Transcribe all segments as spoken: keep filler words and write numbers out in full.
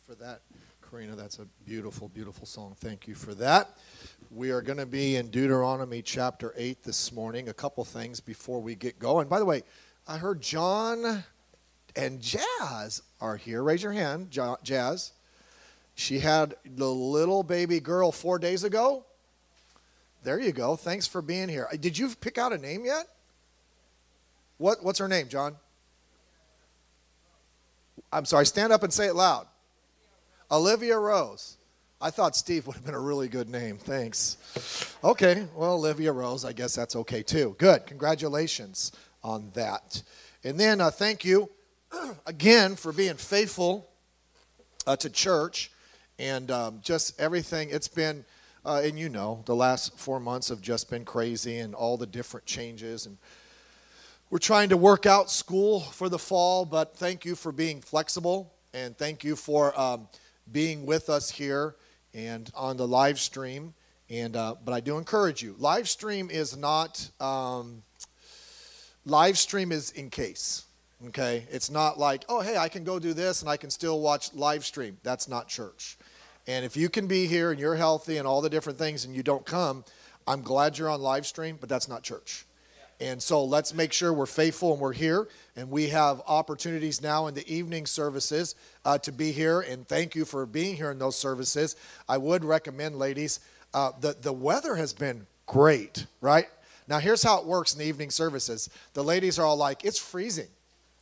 for that, Karina. That's a beautiful, beautiful song. Thank you for that. We are going to be in Deuteronomy chapter eight this morning. A couple things before we get going. By the way, I heard John and Jazz are here. Raise your hand, Jazz. She had the little baby girl four days ago. There you go. Thanks for being here. Did you pick out a name yet? What What's her name, John? I'm sorry, stand up and say it loud. Olivia Rose. I thought Steve would have been a really good name. Thanks. Okay, well, Olivia Rose, I guess that's okay too. Good. Congratulations on that. And then uh, thank you again for being faithful uh, to church and um, just everything. It's been, uh, and you know, the last four months have just been crazy and all the different changes. And we're trying to work out school for the fall, but thank you for being flexible, and thank you for um, being with us here and on the live stream. And uh, but I do encourage you, live stream is not, um, live stream is in case, okay? It's not like, oh, hey, I can go do this and I can still watch live stream. That's not church. And if you can be here and you're healthy and all the different things and you don't come, I'm glad you're on live stream, but that's not church. And so let's make sure we're faithful and we're here. And we have opportunities now in the evening services uh, to be here. And thank you for being here in those services. I would recommend, ladies, uh, the, the weather has been great, right? Now, here's how it works in the evening services. The ladies are all like, it's freezing.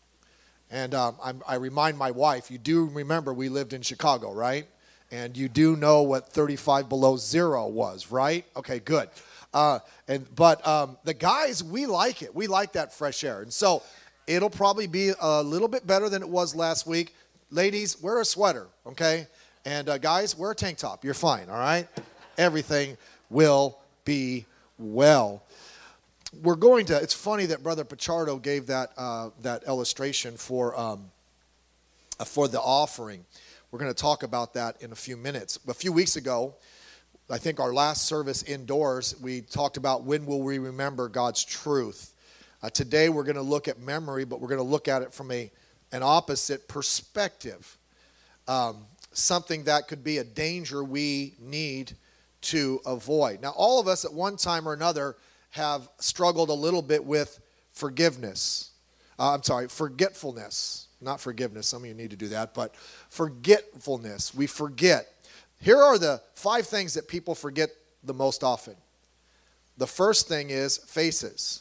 And um, I'm, I remind my wife, you do remember we lived in Chicago, right? And you do know what thirty-five below zero was, right? Okay, good. Uh, and but um, the guys, we like it. We like that fresh air. And so it'll probably be a little bit better than it was last week. Ladies, wear a sweater, okay? And uh, guys, wear a tank top. You're fine, all right? Everything will be well. We're going to, it's funny that Brother Pichardo gave that uh, that illustration for um, uh, for the offering. We're going to talk about that in a few minutes. A few weeks ago, I think our last service indoors, we talked about when will we remember God's truth. Uh, today we're going to look at memory, but we're going to look at it from a an opposite perspective. Um, something that could be a danger we need to avoid. Now, all of us at one time or another have struggled a little bit with forgiveness. Uh, I'm sorry, forgetfulness. Not forgiveness. Some of you need to do that, but forgetfulness. We forget. Here are the five things that people forget the most often. The first thing is faces.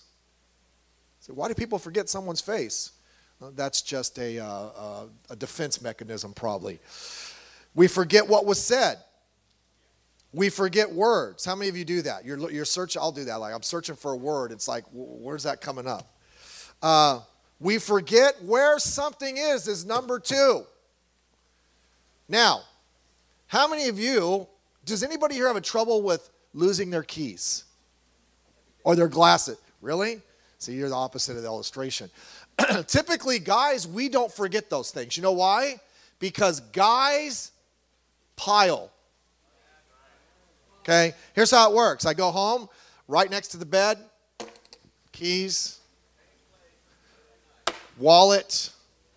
So why do people forget someone's face? Well, that's just a, uh, uh, a defense mechanism probably. We forget what was said. We forget words. How many of you do that? You're, you're searching. I'll do that. Like I'm searching for a word. It's like, where's that coming up? Uh, we forget where something is, is number two. Now, how many of you, does anybody here have a trouble with losing their keys? Or their glasses? Really? See, you're the opposite of the illustration. Typically, guys, we don't forget those things. You know why? Because guys pile. Okay? Here's how it works. I go home, right next to the bed, keys, wallet,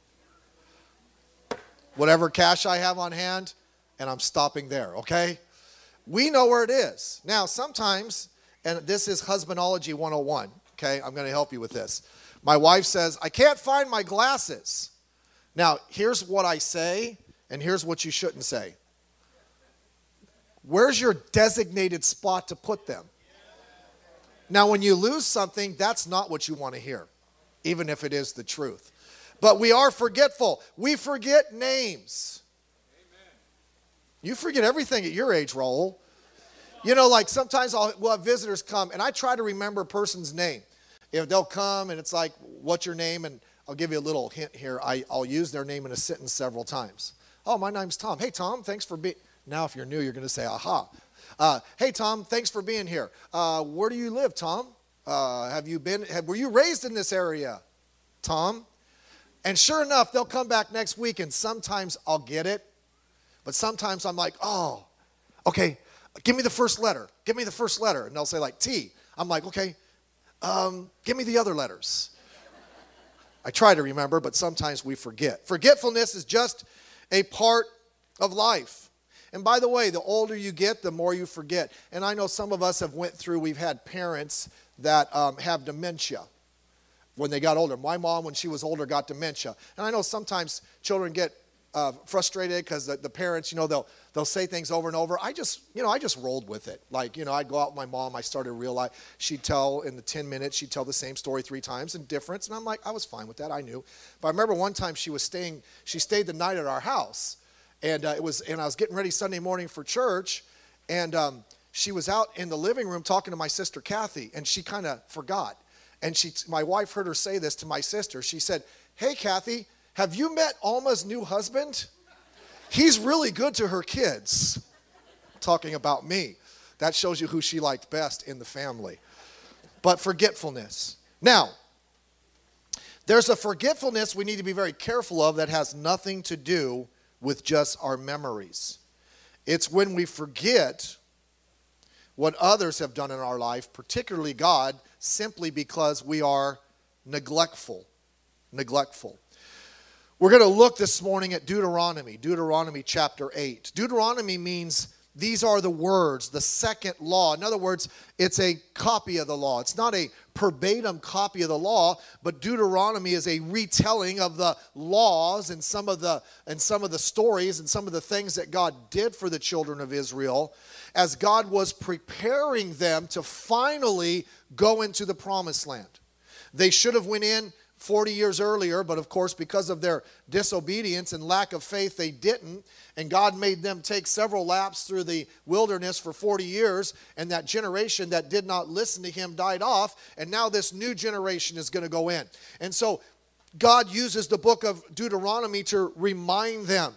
whatever cash I have on hand, and I'm stopping there, okay? We know where it is. Now, sometimes, and this is Husbandology one oh one, okay? I'm going to help you with this. My wife says, I can't find my glasses. Now, here's what I say, and here's what you shouldn't say. Where's your designated spot to put them? Now, when you lose something, that's not what you want to hear, even if it is the truth. But we are forgetful. We forget names. You forget everything at your age, Raul. You know, like sometimes I'll, we'll have visitors come, and I try to remember a person's name. If they'll come, and it's like, what's your name? And I'll give you a little hint here. I, I'll use their name in a sentence several times. Oh, my name's Tom. Hey, Tom, thanks for being... Now, if you're new, you're going to say, aha. Uh, hey, Tom, thanks for being here. Uh, where do you live, Tom? Uh, have you been... Have, were you raised in this area, Tom? And sure enough, they'll come back next week, and sometimes I'll get it. But sometimes I'm like, oh, okay, give me the first letter. Give me the first letter. And they'll say like T. I'm like, okay, um, give me the other letters. I try to remember, but sometimes we forget. Forgetfulness is just a part of life. And by the way, the older you get, the more you forget. And I know some of us have went through, we've had parents that um, have dementia when they got older. My mom, when she was older, got dementia. And I know sometimes children get uh, frustrated because the, the parents, you know, they'll they'll say things over and over. I just, you know, I just rolled with it. Like, you know, I'd go out with my mom. I started to realize she'd tell in the ten minutes, she'd tell the same story three times in difference. And I'm like, I was fine with that. I knew. But I remember one time she was staying, she stayed the night at our house. And uh, it was, and I was getting ready Sunday morning for church. And um, she was out in the living room talking to my sister Kathy. And she kind of forgot. And she, my wife heard her say this to my sister. She said, "Hey, Kathy, have you met Alma's new husband? He's really good to her kids." Talking about me. That shows you who she liked best in the family. But forgetfulness. Now, there's a forgetfulness we need to be very careful of that has nothing to do with just our memories. It's when we forget what others have done in our life, particularly God, simply because we are neglectful. Neglectful. We're going to look this morning at Deuteronomy, Deuteronomy chapter eight. Deuteronomy means these are the words, the second law. In other words, it's a copy of the law. It's not a verbatim copy of the law, but Deuteronomy is a retelling of the laws and some of the and some of the stories and some of the things that God did for the children of Israel as God was preparing them to finally go into the promised land. They should have went in forty years earlier, but of course, because of their disobedience and lack of faith, they didn't. And God made them take several laps through the wilderness for forty years. And that generation that did not listen to him died off. And now this new generation is going to go in. And so God uses the book of Deuteronomy to remind them.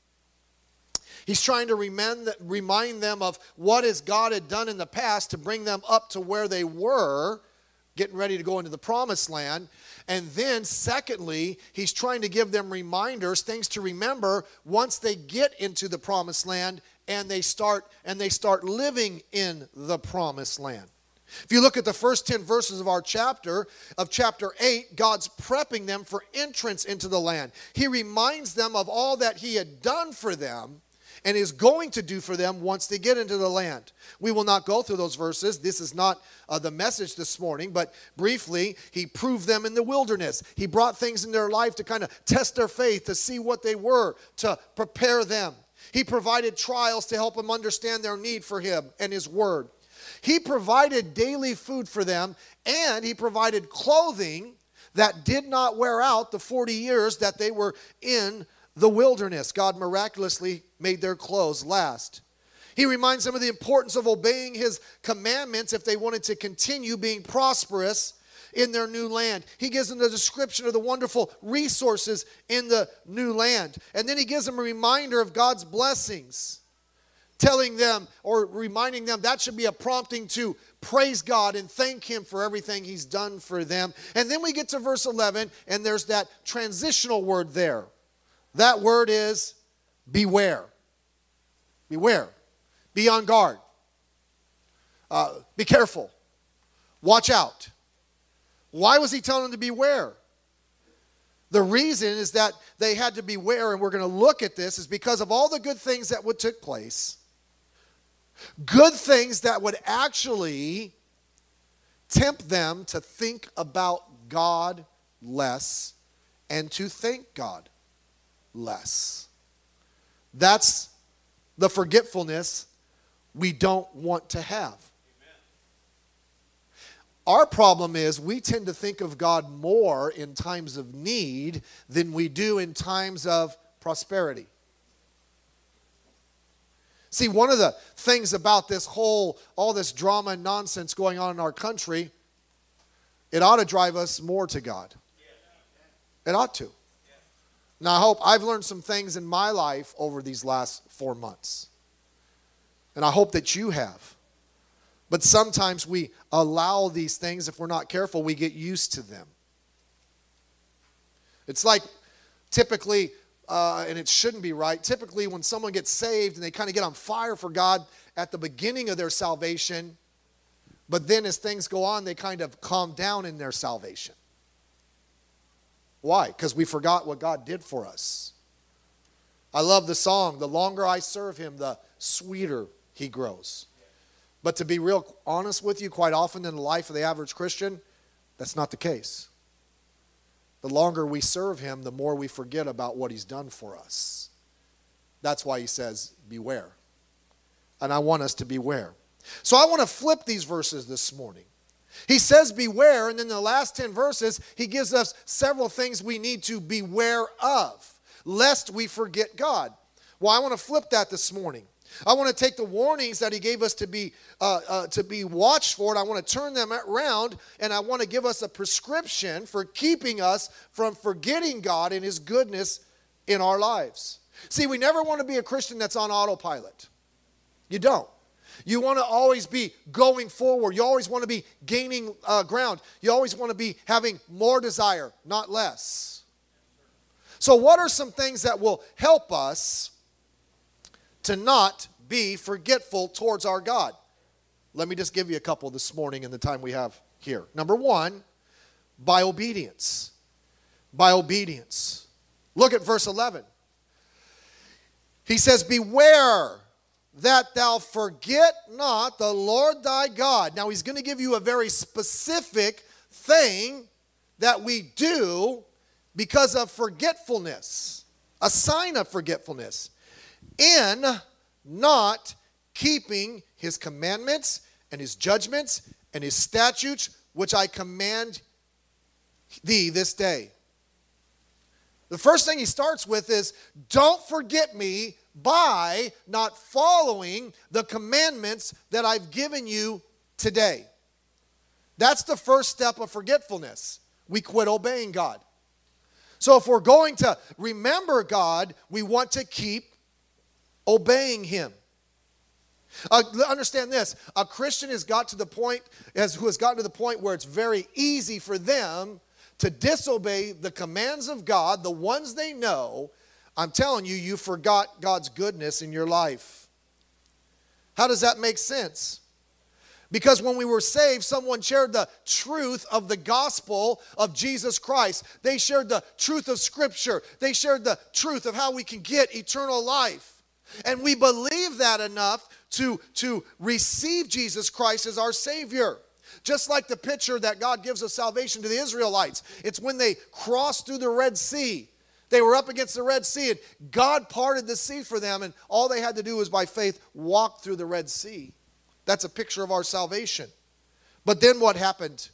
He's trying to remind, remind them of what is God had done in the past to bring them up to where they were, getting ready to go into the promised land. And then secondly, he's trying to give them reminders, things to remember once they get into the promised land and they start and they start living in the promised land. If you look at the first ten verses of our chapter, of chapter eight, God's prepping them for entrance into the land. He reminds them of all that he had done for them and is going to do for them once they get into the land. We will not go through those verses. This is not uh, the message this morning, but briefly, he proved them in the wilderness. He brought things in their life to kind of test their faith, to see what they were, to prepare them. He provided trials to help them understand their need for him and his word. He provided daily food for them, and he provided clothing that did not wear out the forty years that they were in the wilderness. God miraculously made their clothes last. He reminds them of the importance of obeying his commandments if they wanted to continue being prosperous in their new land. He gives them the description of the wonderful resources in the new land. And then he gives them a reminder of God's blessings, telling them or reminding them that should be a prompting to praise God and thank him for everything he's done for them. And then we get to verse eleven, and there's that transitional word there. That word is beware. Beware. Be on guard. Uh, be careful. Watch out. Why was he telling them to beware? The reason is that they had to beware, and we're going to look at this, is because of all the good things that would take place. Good things that would actually tempt them to think about God less and to thank God less. That's the forgetfulness we don't want to have. Amen. Our problem is we tend to think of God more in times of need than we do in times of prosperity. See, one of the things about this whole, all this drama and nonsense going on in our country, it ought to drive us more to God. It ought to. Now, I hope I've learned some things in my life over these last four months. And I hope that you have. But sometimes we allow these things, if we're not careful, we get used to them. It's like typically, uh, and it shouldn't be right, typically when someone gets saved and they kind of get on fire for God at the beginning of their salvation, but then as things go on, they kind of calm down in their salvation. Why? Because we forgot what God did for us. I love the song, the longer I serve him, the sweeter he grows. But to be real honest with you, quite often in the life of the average Christian, that's not the case. The longer we serve him, the more we forget about what he's done for us. That's why he says, beware. And I want us to beware. So I want to flip these verses this morning. He says beware, and in the last ten verses, he gives us several things we need to beware of, lest we forget God. Well, I want to flip that this morning. I want to take the warnings that he gave us to be uh, uh, to be watched for, and I want to turn them around, and I want to give us a prescription for keeping us from forgetting God and his goodness in our lives. See, we never want to be a Christian that's on autopilot. You don't. You want to always be going forward. You always want to be gaining uh, ground. You always want to be having more desire, not less. So what are some things that will help us to not be forgetful towards our God? Let me just give you a couple this morning in the time we have here. Number one, by obedience. By obedience. Look at verse eleven. He says, beware that thou forget not the Lord thy God. Now he's going to give you a very specific thing that we do because of forgetfulness. A sign of forgetfulness. In not keeping his commandments and his judgments and his statutes, which I command thee this day. The first thing he starts with is, don't forget me by not following the commandments that I've given you today. That's the first step of forgetfulness. We quit obeying God. So if we're going to remember God, we want to keep obeying him. Uh, understand this. A Christian has got to the point, as who has gotten to the point where it's very easy for them to disobey the commands of God, the ones they know. I'm telling you, you forgot God's goodness in your life. How does that make sense? Because when we were saved, someone shared the truth of the gospel of Jesus Christ. They shared the truth of Scripture. They shared the truth of how we can get eternal life. And we believe that enough to, to receive Jesus Christ as our Savior. Just like the picture that God gives of salvation to the Israelites. It's when they crossed through the Red Sea. They were up against the Red Sea, and God parted the sea for them, and all they had to do was by faith walk through the Red Sea. That's a picture of our salvation. But then what happened?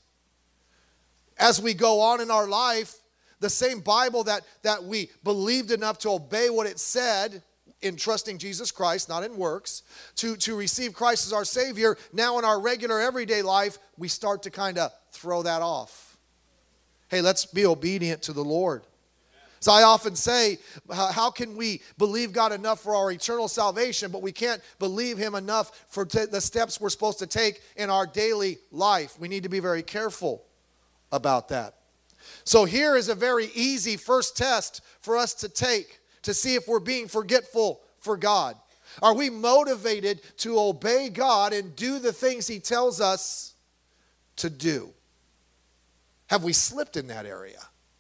As we go on in our life, the same Bible that, that we believed enough to obey what it said in trusting Jesus Christ, not in works, to, to receive Christ as our Savior, now in our regular everyday life, we start to kind of throw that off. Hey, let's be obedient to the Lord. So I often say, how can we believe God enough for our eternal salvation, but we can't believe him enough for t- the steps we're supposed to take in our daily life? We need to be very careful about that. So here is a very easy first test for us to take to see if we're being forgetful for God. Are we motivated to obey God and do the things he tells us to do? Have we slipped in that area?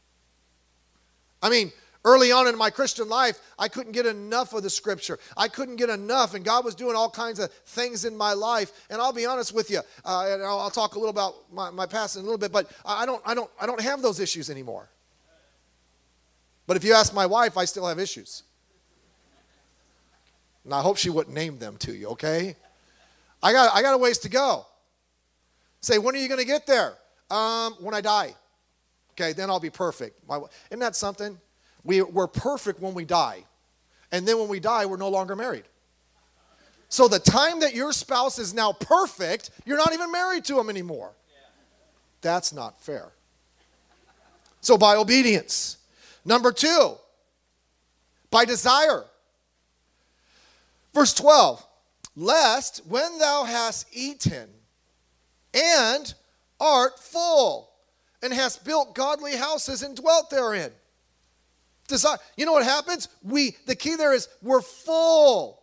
I mean, early on in my Christian life, I couldn't get enough of the Scripture. I couldn't get enough, and God was doing all kinds of things in my life. And I'll be honest with you, uh, and I'll, I'll talk a little about my, my past in a little bit, but I don't, I don't, I don't have those issues anymore. But if you ask my wife, I still have issues. And I hope she wouldn't name them to you, okay? I got, I got a ways to go. Say, when are you going to get there? Um, when I die. Okay, then I'll be perfect. My, isn't that something? We, we're perfect when we die. And then when we die, we're no longer married. So the time that your spouse is now perfect, you're not even married to him anymore. That's not fair. So by obedience. Number two, by desire. Verse twelve, lest when thou hast eaten and art full, and hast built godly houses and dwelt therein. Desire. You know what happens? We, the key there is we're full.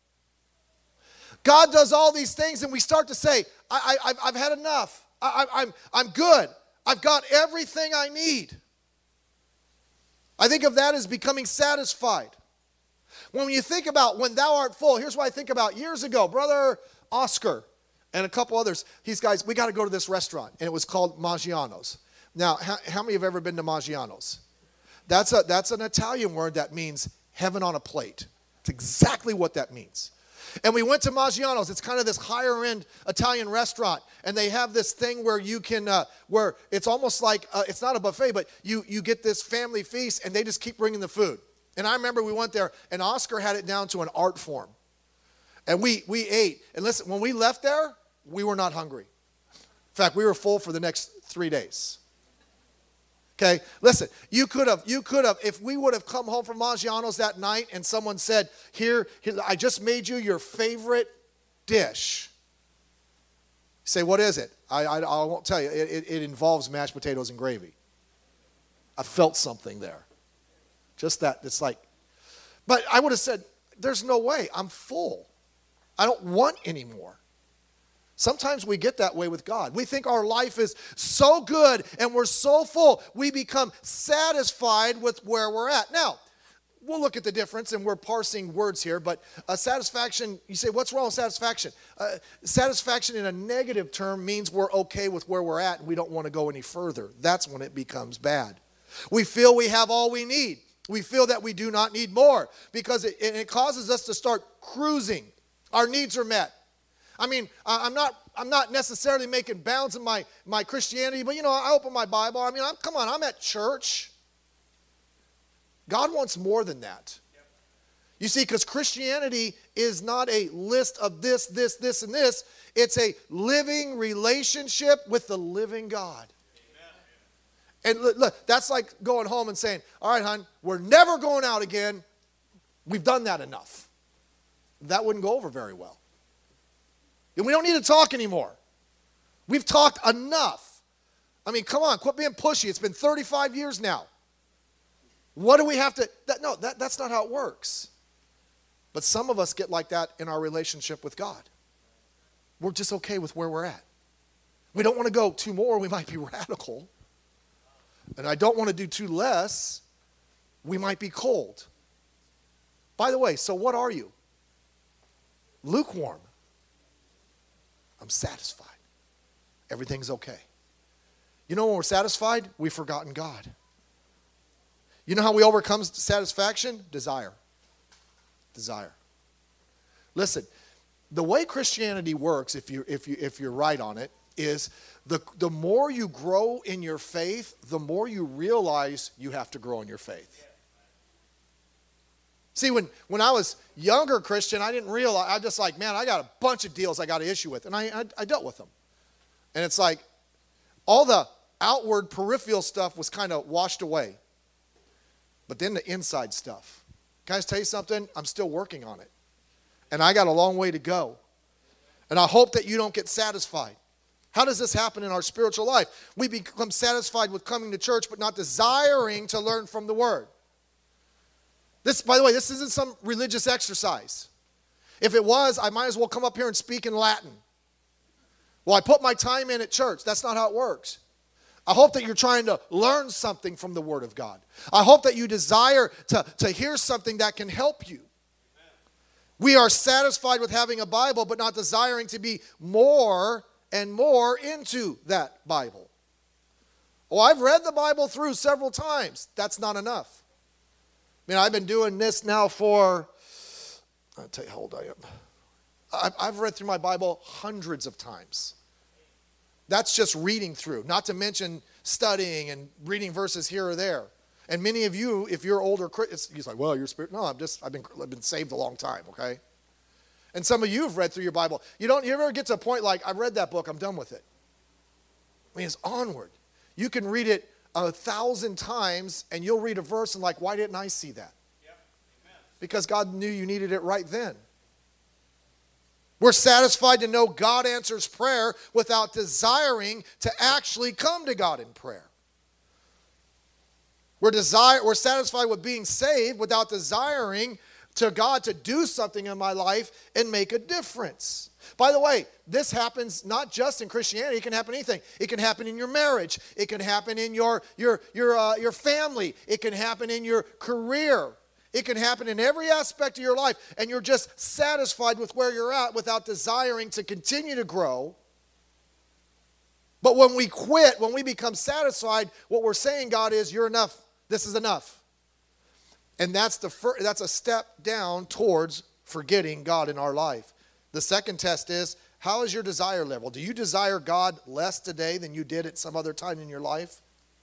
God does all these things and we start to say, I, I, I've, I've had enough. I, I, I'm, I'm good. I've got everything I need. I think of that as becoming satisfied. When you think about when thou art full, here's what I think about years ago. Brother Oscar and a couple others, these guys, we got to go to this restaurant. And it was called Maggiano's. Now, how, how many have ever been to Maggiano's? That's, a, that's an Italian word that means heaven on a plate. It's exactly what that means. And we went to Maggiano's. It's kind of this higher-end Italian restaurant. And they have this thing where you can, uh, where it's almost like, uh, it's not a buffet, but you, you get this family feast, and they just keep bringing the food. And I remember we went there, and Oscar had it down to an art form. And we, we ate. And listen, when we left there, we were not hungry. In fact, we were full for the next three days. Okay, listen, you could have, you could have, if we would have come home from Maggiano's that night and someone said, here, here, I just made you your favorite dish. You say, what is it? I, I, I won't tell you. It, it, it involves mashed potatoes and gravy. I felt something there. Just that, it's like, but I would have said, there's no way, I'm full. I don't want any more. Sometimes we get that way with God. We think our life is so good and we're so full, we become satisfied with where we're at. Now, we'll look at the difference, and we're parsing words here, but uh, satisfaction, you say, what's wrong with satisfaction? Uh, satisfaction in a negative term means we're okay with where we're at and we don't want to go any further. That's when it becomes bad. We feel we have all we need. We feel that we do not need more because it, it causes us to start cruising. Our needs are met. I mean, I'm not I'm not necessarily making bounds in my, my Christianity, but, you know, I open my Bible. I mean, I'm, come on, I'm at church. God wants more than that. Yep. You see, because Christianity is not a list of this, this, this, and this. It's a living relationship with the living God. Amen. And look, look, that's like going home and saying, all right, hon, we're never going out again. We've done that enough. That wouldn't go over very well. And we don't need to talk anymore. We've talked enough. I mean, come on, quit being pushy. It's been thirty-five years now. What do we have to, that, no, that, that's not how it works. But some of us get like that in our relationship with God. We're just okay with where we're at. We don't want to go two more, we might be radical. And I don't want to do two less, we might be cold. By the way, so what are you? Lukewarm. I'm satisfied. Everything's okay. You know when we're satisfied? We've forgotten God. You know how we overcome satisfaction? Desire. Desire. Listen, the way Christianity works, if you if you if you're right on it, is the the more you grow in your faith, the more you realize you have to grow in your faith. See, when, when I was younger Christian, I didn't realize, I just like, man, I got a bunch of deals I got an issue with. And I, I, I dealt with them. And it's like, all the outward peripheral stuff was kind of washed away. But then the inside stuff. Can I just tell you something? I'm still working on it. And I got a long way to go. And I hope that you don't get satisfied. How does this happen in our spiritual life? We become satisfied with coming to church, but not desiring to learn from the Word. This, by the way, this isn't some religious exercise. If it was, I might as well come up here and speak in Latin. Well, I put my time in at church. That's not how it works. I hope that you're trying to learn something from the Word of God. I hope that you desire to, to hear something that can help you. Amen. We are satisfied with having a Bible, but not desiring to be more and more into that Bible. Oh, I've read the Bible through several times. That's not enough. I mean, I've been doing this now for, I'll tell you how old I am. I've read through my Bible hundreds of times. That's just reading through, not to mention studying and reading verses here or there. And many of you, if you're older, it's like, well, you're spirit. No, I'm just, I've been, I've been saved a long time, okay? And some of you have read through your Bible. You don't, you ever get to a point like, I've read that book, I'm done with it. I mean, it's onward. You can read it a thousand times, and you'll read a verse and like, why didn't I see that? Yep. Amen. Because God knew you needed it right then. We're satisfied to know God answers prayer without desiring to actually come to God in prayer. We're, desire, we're satisfied with being saved without desiring to God to do something in my life and make a difference. By the way, this happens not just in Christianity. It can happen in anything. It can happen in your marriage. It can happen in your, your, your, uh, your family. It can happen in your career. It can happen in every aspect of your life, and you're just satisfied with where you're at without desiring to continue to grow. But when we quit, when we become satisfied, what we're saying, God, is you're enough. This is enough. And that's the fir- that's a step down towards forgetting God in our life. The second test is, how is your desire level? Do you desire God less today than you did at some other time in your life?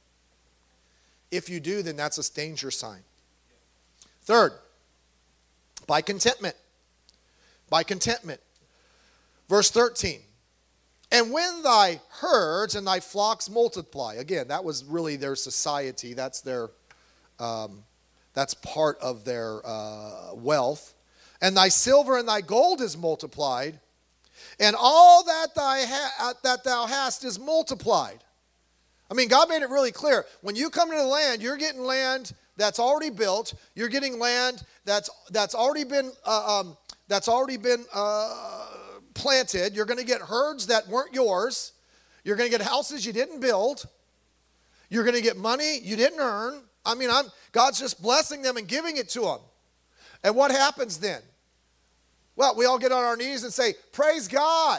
If you do, then that's a danger sign. Third, by contentment. By contentment. Verse thirteen. And when thy herds and thy flocks multiply. Again, that was really their society. That's their, um, that's part of their uh, wealth. And thy silver and thy gold is multiplied, and all that, thy ha- that thou hast is multiplied. I mean, God made it really clear. When you come to the land, you're getting land that's already built. You're getting land that's that's already been uh, um, that's already been uh, planted. You're going to get herds that weren't yours. You're going to get houses you didn't build. You're going to get money you didn't earn. I mean, I'm, God's just blessing them and giving it to them. And what happens then? Well, we all get on our knees and say, praise God.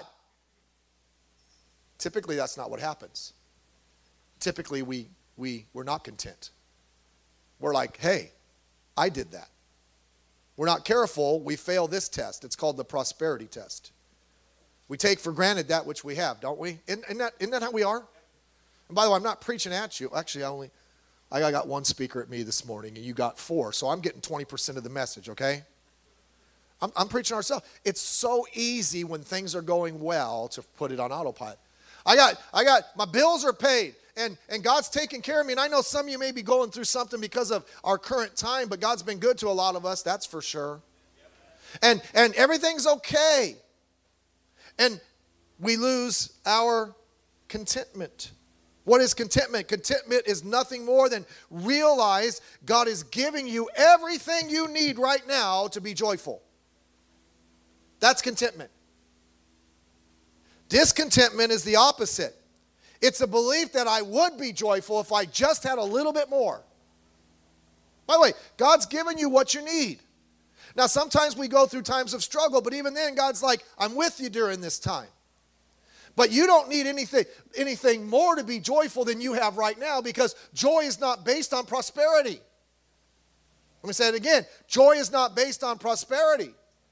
Typically, that's not what happens. Typically, we, we, we're not content. We're like, hey, I did that. We're not careful, we fail this test. It's called the prosperity test. We take for granted that which we have, don't we? Isn't, isn't, that, isn't that how we are? And by the way, I'm not preaching at you. Actually, I only, I got one speaker at me this morning, and you got four. So I'm getting twenty percent of the message, okay? I'm, I'm preaching ourselves. It's so easy when things are going well to put it on autopilot. I got, I got, my bills are paid, and, and God's taking care of me. And I know some of you may be going through something because of our current time, but God's been good to a lot of us, that's for sure. And, and everything's okay. And we lose our contentment. What is contentment? Contentment is nothing more than realize God is giving you everything you need right now to be joyful. That's contentment. Discontentment is the opposite. It's a belief that I would be joyful if I just had a little bit more. By the way, God's given you what you need. Now, sometimes we go through times of struggle, but even then, God's like, I'm with you during this time. But you don't need anything, anything more to be joyful than you have right now, because joy is not based on prosperity. Let me say it again. Joy is not based on prosperity.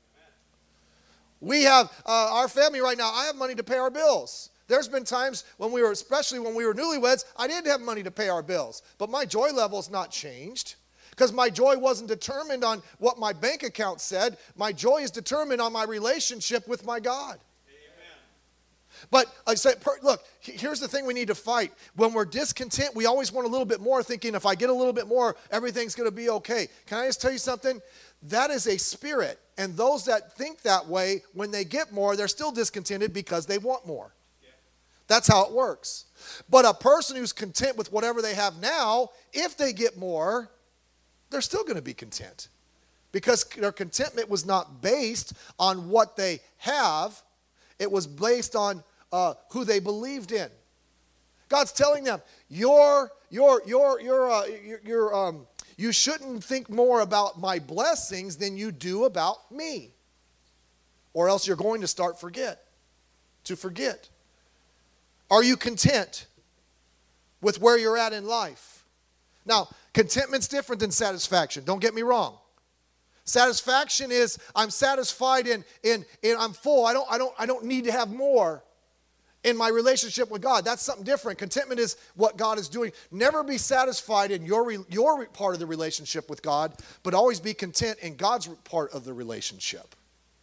We have, uh, our family right now, I have money to pay our bills. There's been times when we were, especially when we were newlyweds, I didn't have money to pay our bills. But my joy level's not changed, because my joy wasn't determined on what my bank account said. My joy is determined on my relationship with my God. But I said, look, here's the thing we need to fight. When we're discontent, we always want a little bit more, thinking if I get a little bit more, everything's going to be okay. Can I just tell you something? That is a spirit. And those that think that way, when they get more, they're still discontented because they want more. Yeah. That's how it works. But a person who's content with whatever they have now, if they get more, they're still going to be content. Because their contentment was not based on what they have. It was based on Uh, who they believed in. God's telling them, you're, you're, you're, you're, uh, you're, you're, um, you shouldn't think more about my blessings than you do about me. Or else you're going to start forget, to forget. Are you content with where you're at in life? Now, contentment's different than satisfaction. Don't get me wrong. Satisfaction is I'm satisfied in, in, in I'm full. I don't, I don't, I don't need to have more. In my relationship with God, that's something different. Contentment is what God is doing. Never be satisfied in your, your part of the relationship with God, but always be content in God's part of the relationship.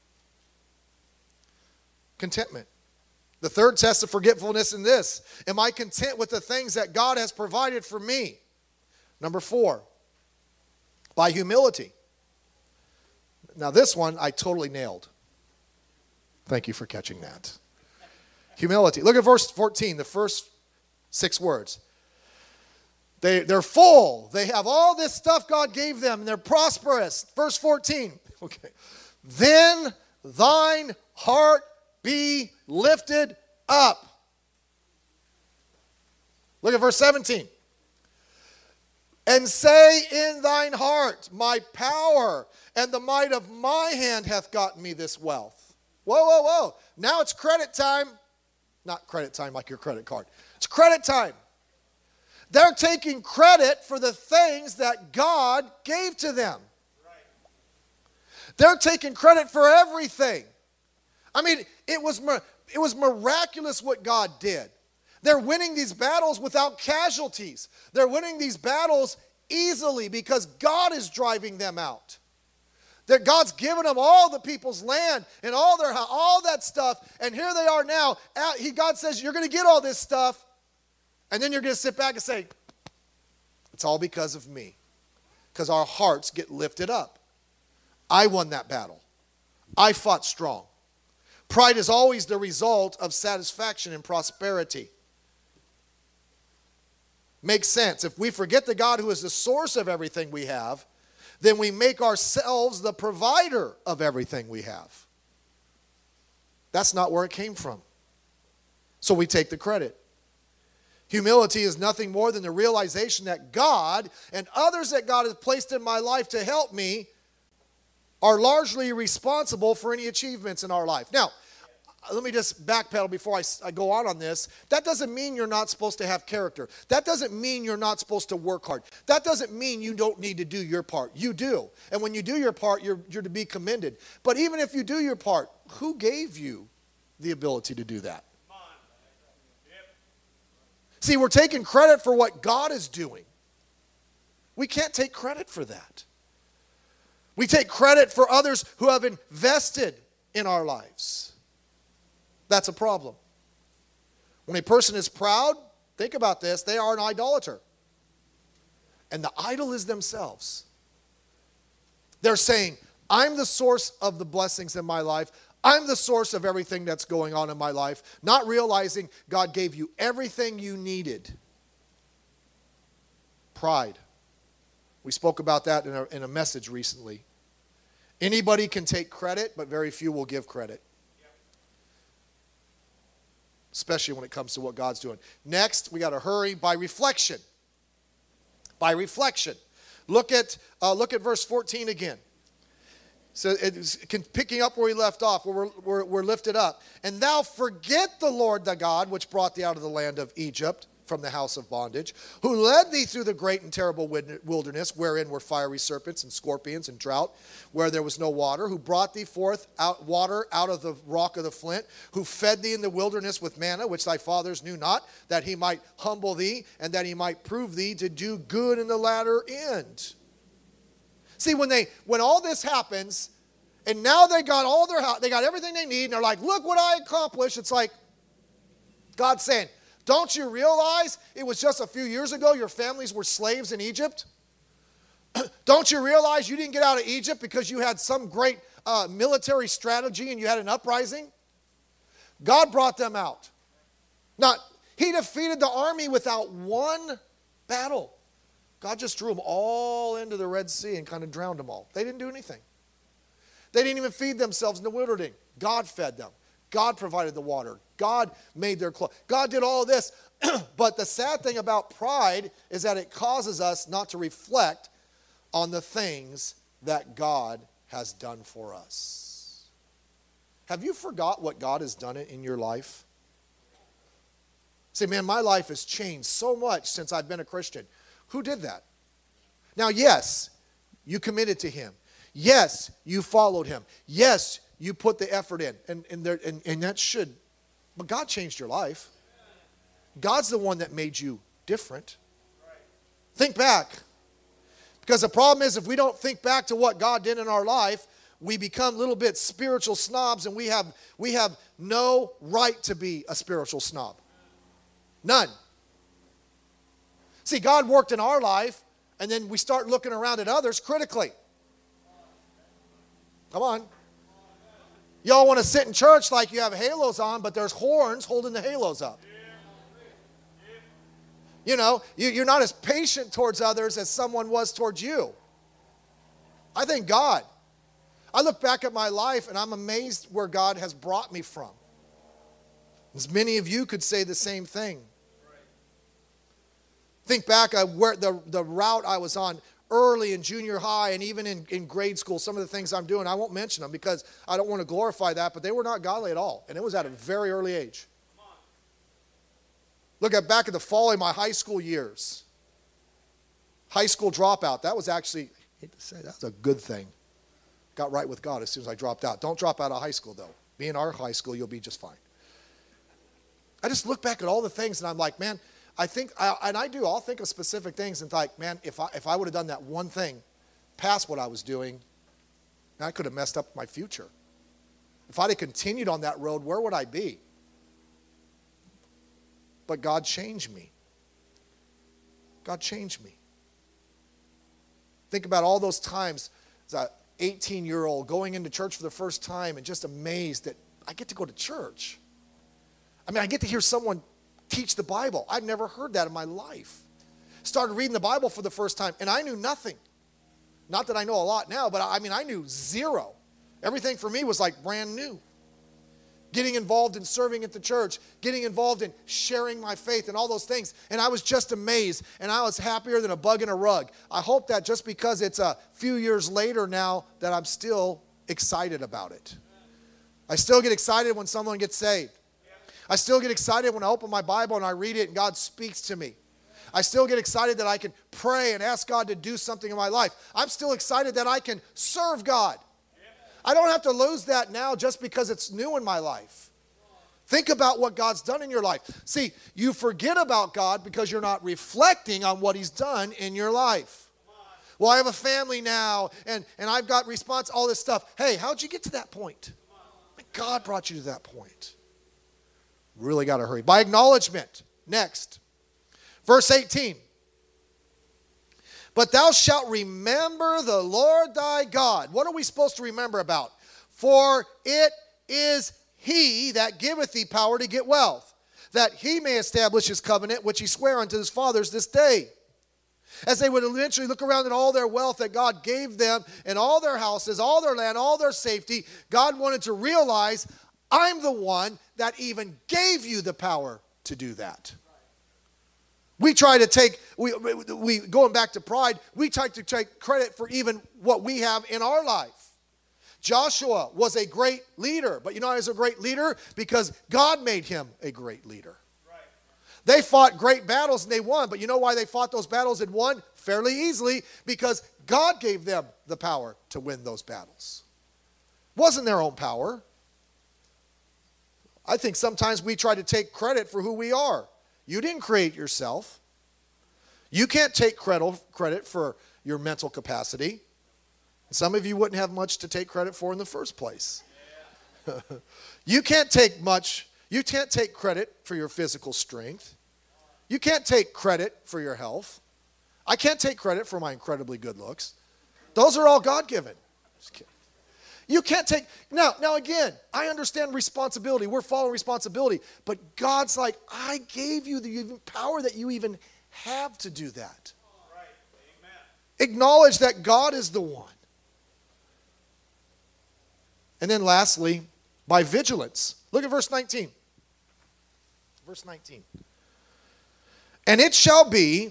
Contentment. The third test of forgetfulness in this. Am I content with the things that God has provided for me? Number four, by humility. Now this one I totally nailed. Thank you for catching that. Humility. Look at verse fourteen, the first six words. They, they're full. They have all this stuff God gave them, and they're prosperous. Verse fourteen. Okay. Then thine heart be lifted up. Look at verse seventeen. And say in thine heart, my power and the might of my hand hath gotten me this wealth. Whoa, whoa, whoa. Now it's credit time. Not credit time like your credit card. It's credit time. They're taking credit for the things that God gave to them. They're taking credit for everything. I mean, it was, it was miraculous what God did. They're winning these battles without casualties. They're winning these battles easily because God is driving them out. That God's given them all the people's land and all their all that stuff, and here they are now. He, God says, you're going to get all this stuff, and then you're going to sit back and say, it's all because of me. Because our hearts get lifted up. I won that battle. I fought strong. Pride is always the result of satisfaction and prosperity. Makes sense. If we forget the God who is the source of everything we have, then we make ourselves the provider of everything we have. That's not where it came from. So we take the credit. Humility is nothing more than the realization that God and others that God has placed in my life to help me are largely responsible for any achievements in our life. Now, let me just backpedal before I, I go on on this. That doesn't mean you're not supposed to have character. That doesn't mean you're not supposed to work hard. That doesn't mean you don't need to do your part. You do. And when you do your part, you're, you're to be commended. But even if you do your part, who gave you the ability to do that? See, we're taking credit for what God is doing. We can't take credit for that. We take credit for others who have invested in our lives. That's a problem. When a person is proud, think about this, they are an idolater. And the idol is themselves. They're saying, I'm the source of the blessings in my life. I'm the source of everything that's going on in my life. Not realizing God gave you everything you needed. Pride. We spoke about that in a, in a message recently. Anybody can take credit, but very few will give credit. Especially when it comes to what God's doing. Next, we got to hurry by reflection. By reflection. Look at, uh, look at verse fourteen again. So it's picking up where we left off, where we're, we're, we're lifted up. And thou forget the Lord thy God, which brought thee out of the land of Egypt, from the house of bondage, who led thee through the great and terrible wilderness, wherein were fiery serpents and scorpions and drought, where there was no water, who brought thee forth out water out of the rock of the flint, who fed thee in the wilderness with manna, which thy fathers knew not, that he might humble thee, and that he might prove thee to do good in the latter end. See, when they when all this happens, and now they got all their they got everything they need, and they're like, look what I accomplished. It's like God's saying, don't you realize it was just a few years ago your families were slaves in Egypt? Don't you realize you didn't get out of Egypt because you had some great uh, military strategy and you had an uprising? God brought them out. Now, he defeated the army without one battle. God just threw them all into the Red Sea and kind of drowned them all. They didn't do anything. They didn't even feed themselves in the wilderness. God fed them. God provided the water. God made their clothes. God did all of this. But the sad thing about pride is that it causes us not to reflect on the things that God has done for us. Have you forgot what God has done in your life? Say, man, my life has changed so much since I've been a Christian. Who did that? Now, yes, you committed to him. Yes, you followed him. Yes, you put the effort in. And, and, there, and, and that should. But God changed your life. God's the one that made you different. Think back. Because the problem is if we don't think back to what God did in our life, we become a little bit spiritual snobs, and we have, we have no right to be a spiritual snob. None. See, God worked in our life, and then we start looking around at others critically. Come on. Y'all want to sit in church like you have halos on, but there's horns holding the halos up. You know, you, you're not as patient towards others as someone was towards you. I thank God. I look back at my life and I'm amazed where God has brought me from. As many of you could say the same thing. Think back at where the, the route I was on early in junior high and even in, in grade school, some of the things I'm doing, I won't mention them because I don't want to glorify that, but they were not godly at all. And it was at a very early age. Look at back at the fall of my high school years. High school dropout. That was actually, I hate to say, that was a good thing. Got right with God as soon as I dropped out. Don't drop out of high school, though. Be in our high school, you'll be just fine. I just look back at all the things, and I'm like, man, I think, I, and I do, I'll think of specific things and like, man, if I, if I would have done that one thing past what I was doing, I could have messed up my future. If I'd have continued on that road, where would I be? But God changed me. God changed me. Think about all those times as an eighteen-year-old going into church for the first time and just amazed that I get to go to church. I mean, I get to hear someone teach the Bible. I'd never heard that in my life. Started reading the Bible for the first time, and I knew nothing. Not that I know a lot now, but I mean, I knew zero. Everything for me was like brand new. Getting involved in serving at the church, getting involved in sharing my faith and all those things. And I was just amazed, and I was happier than a bug in a rug. I hope that just because it's a few years later now that I'm still excited about it. I still get excited when someone gets saved. I still get excited when I open my Bible and I read it and God speaks to me. I still get excited that I can pray and ask God to do something in my life. I'm still excited that I can serve God. I don't have to lose that now just because it's new in my life. Think about what God's done in your life. See, you forget about God because you're not reflecting on what He's done in your life. Well, I have a family now, and, and I've got response, all this stuff. Hey, how'd you get to that point? God brought you to that point. Really got to hurry. By acknowledgement. Next. Verse eighteen. But thou shalt remember the Lord thy God. What are we supposed to remember about? For it is He that giveth thee power to get wealth, that He may establish His covenant, which He sware unto His fathers this day. As they would eventually look around at all their wealth that God gave them and all their houses, all their land, all their safety, God wanted to realize, I'm the one that even gave you the power to do that. We try to take, we, we going back to pride, we try to take credit for even what we have in our life. Joshua was a great leader, but you know he was a great leader because God made him a great leader. Right. They fought great battles and they won, but you know why they fought those battles and won? Fairly easily, because God gave them the power to win those battles. It wasn't their own power. I think sometimes we try to take credit for who we are. You didn't create yourself. You can't take credit for your mental capacity. Some of you wouldn't have much to take credit for in the first place. Yeah. You can't take much. You can't take credit for your physical strength. You can't take credit for your health. I can't take credit for my incredibly good looks. Those are all God-given. Just kidding. You can't take, now, now again, I understand responsibility. We're following responsibility. But God's like, I gave you the power that you even have to do that. Right. Amen. Acknowledge that God is the one. And then lastly, by vigilance. Look at verse nineteen. Verse nineteen. And it shall be,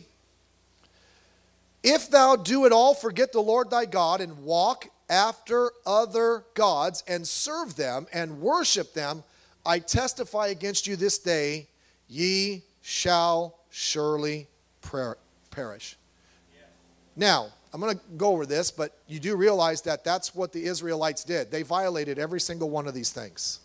if thou do at all forget the Lord thy God and walk after other gods and serve them and worship them, I testify against you this day, ye shall surely perish. Yeah. Now, I'm going to go over this, but you do realize that that's what the Israelites did. They violated every single one of these things.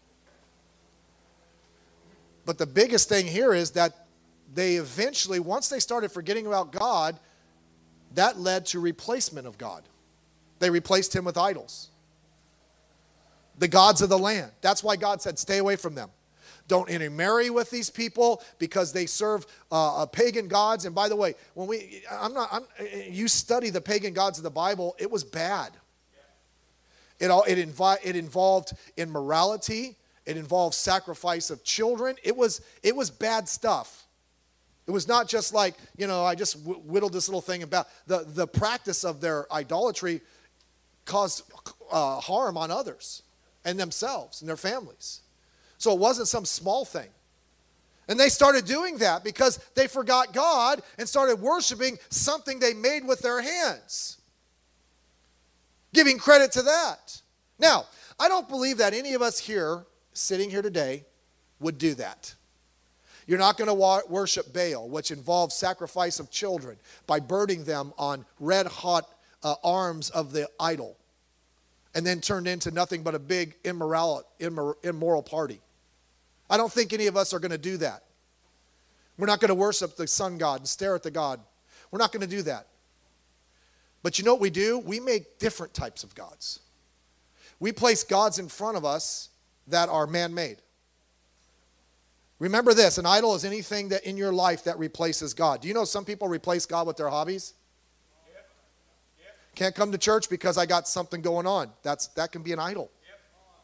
But the biggest thing here is that they eventually, once they started forgetting about God, that led to replacement of God. They replaced him with idols. The gods of the land. That's why God said, stay away from them. Don't intermarry with these people because they serve uh, pagan gods. And by the way, when we, I'm not, I'm, you study the pagan gods of the Bible, it was bad. It all, it, invi- it involved immorality. It involved sacrifice of children. It was, it was bad stuff. It was not just like, you know, I just whittled this little thing about the, the practice of their idolatry caused uh, harm on others and themselves and their families. So it wasn't some small thing. And they started doing that because they forgot God and started worshiping something they made with their hands. Giving credit to that. Now, I don't believe that any of us here, sitting here today, would do that. You're not going to wa- worship Baal, which involves sacrifice of children by burning them on red-hot uh, arms of the idol, and then turned into nothing but a big immoral, immor- immoral party. I don't think any of us are going to do that. We're not going to worship the sun god and stare at the god. We're not going to do that. But you know what we do? We make different types of gods. We place gods in front of us that are man-made. Remember this, an idol is anything that in your life that replaces God. Do you know some people replace God with their hobbies? Yep. Yep. Can't come to church because I got something going on. That's that can be an idol. Yep.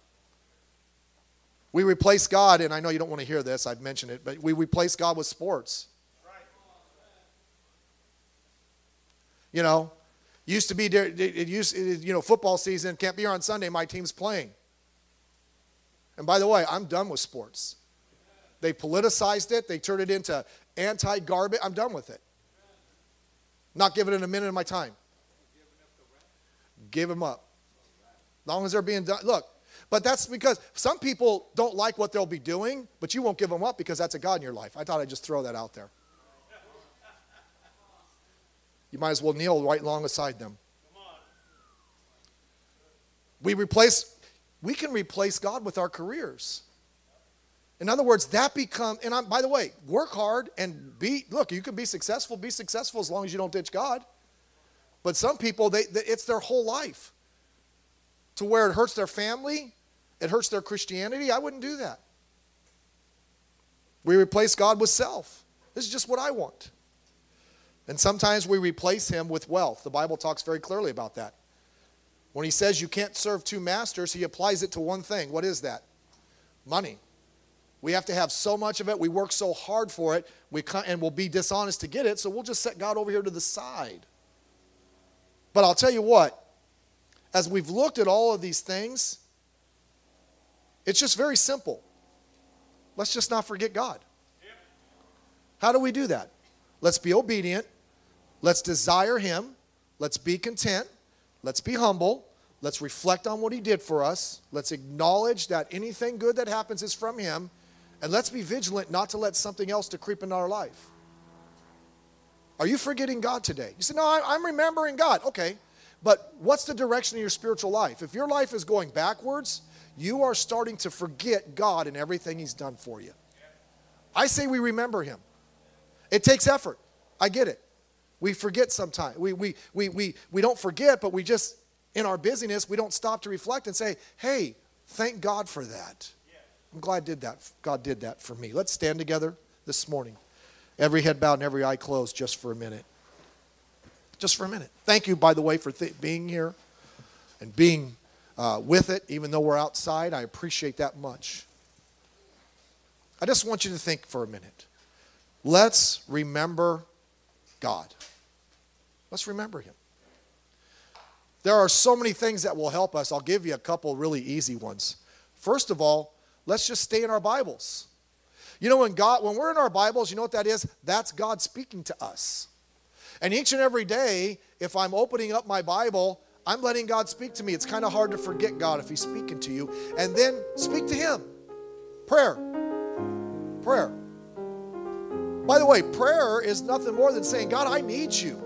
We replace God, and I know you don't want to hear this, I've mentioned it, but we replace God with sports. Right. You know, used to be, it used, you know, football season, can't be here on Sunday, my team's playing. And by the way, I'm done with sports. They politicized it. They turned it into anti-garbage. I'm done with it. Not giving it a minute of my time. Give them up. As long as they're being done. Look, but that's because some people don't like what they'll be doing, but you won't give them up because that's a God in your life. I thought I'd just throw that out there. You might as well kneel right alongside them. We replace, we can replace God with our careers. In other words, that become, and I'm, by the way, work hard and be, look, you can be successful, be successful as long as you don't ditch God. But some people, they, they, it's their whole life. To where it hurts their family, it hurts their Christianity. I wouldn't do that. We replace God with self. This is just what I want. And sometimes we replace him with wealth. The Bible talks very clearly about that. When he says you can't serve two masters, he applies it to one thing. What is that? Money. We have to have so much of it. We work so hard for it. We can't, and we'll be dishonest to get it. So we'll just set God over here to the side. But I'll tell you what. As we've looked at all of these things, it's just very simple. Let's just not forget God. How do we do that? Let's be obedient. Let's desire him. Let's be content. Let's be humble. Let's reflect on what he did for us. Let's acknowledge that anything good that happens is from him. And let's be vigilant not to let something else to creep into our life. Are you forgetting God today? You say, no, I'm remembering God. Okay, but what's the direction of your spiritual life? If your life is going backwards, you are starting to forget God and everything he's done for you. I say we remember him. It takes effort. I get it. We forget sometimes. We, we, we, we, we don't forget, but we just, in our busyness, we don't stop to reflect and say, hey, thank God for that. I'm glad did that. God did that for me. Let's stand together this morning. Every head bowed and every eye closed just for a minute. Just for a minute. Thank you, by the way, for th- being here and being uh, with it, even though we're outside. I appreciate that much. I just want you to think for a minute. Let's remember God. Let's remember him. There are so many things that will help us. I'll give you a couple really easy ones. First of all, let's just stay in our Bibles. You know, when God, when we're in our Bibles, you know what that is? That's God speaking to us. And each and every day, if I'm opening up my Bible, I'm letting God speak to me. It's kind of hard to forget God if he's speaking to you. And then speak to him. Prayer. Prayer. By the way, prayer is nothing more than saying, God, I need you.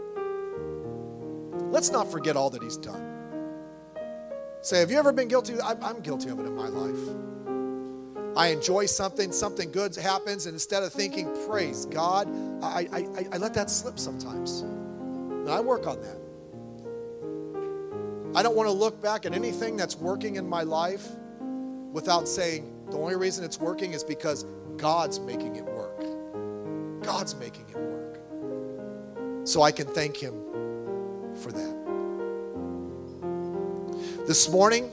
Let's not forget all that he's done. Say, have you ever been guilty? I'm guilty of it in my life. I enjoy something, something good happens, and instead of thinking, praise God, I, I, I let that slip sometimes. And I work on that. I don't want to look back at anything that's working in my life without saying, the only reason it's working is because God's making it work. God's making it work. So I can thank him for that. This morning,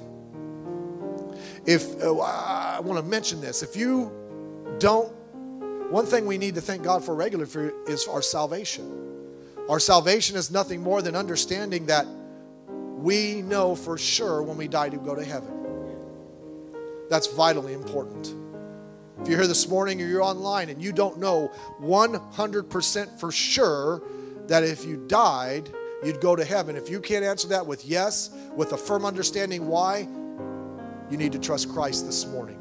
if uh, I want to mention this, if you don't, one thing we need to thank God for regularly for is our salvation. Our salvation is nothing more than understanding that we know for sure when we die to go to heaven. That's vitally important. If you're here this morning or you're online and you don't know one hundred percent for sure that if you died, you'd go to heaven. If you can't answer that with yes, with a firm understanding why, you need to trust Christ this morning.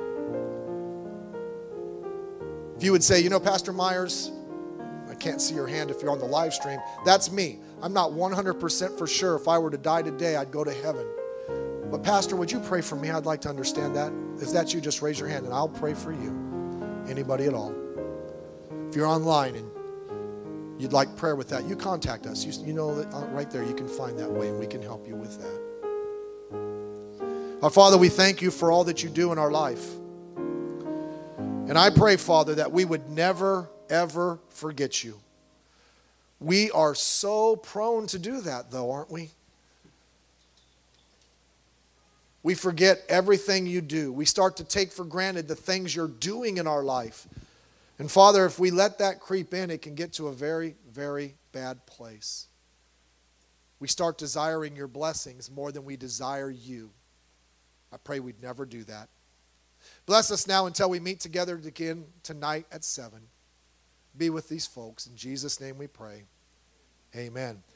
If you would say, you know, Pastor Myers, I can't see your hand if you're on the live stream. That's me. I'm not one hundred percent for sure if I were to die today, I'd go to heaven. But Pastor, would you pray for me? I'd like to understand that. If that's you, just raise your hand and I'll pray for you. Anybody at all. If you're online and you'd like prayer with that, you contact us. You, you know that right there you can find that way and we can help you with that. Our Father, we thank you for all that you do in our life. And I pray, Father, that we would never, ever forget you. We are so prone to do that, though, aren't we? We forget everything you do. We start to take for granted the things you're doing in our life. And Father, if we let that creep in, it can get to a very, very bad place. We start desiring your blessings more than we desire you. I pray we'd never do that. Bless us now until we meet together again tonight at seven. Be with these folks. In Jesus' name we pray. Amen.